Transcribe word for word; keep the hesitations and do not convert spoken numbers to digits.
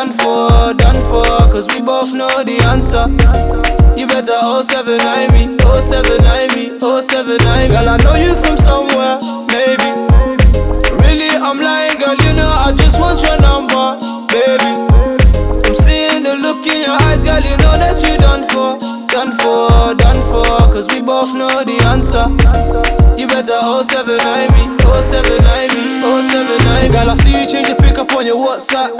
done for, done for, cause we both know the answer. You better oh seven nine me, oh seven nine me, oh seven nine me. Girl, I know you from somewhere, maybe. Really, I'm lying, girl, you know I just want your number, baby. I'm seeing the look in your eyes, girl, you know that you done for, done for, done for, cause we both know the answer. You better oh seven nine me, oh seven nine me, oh seven nine me. Girl, I see you change your pick up on your WhatsApp.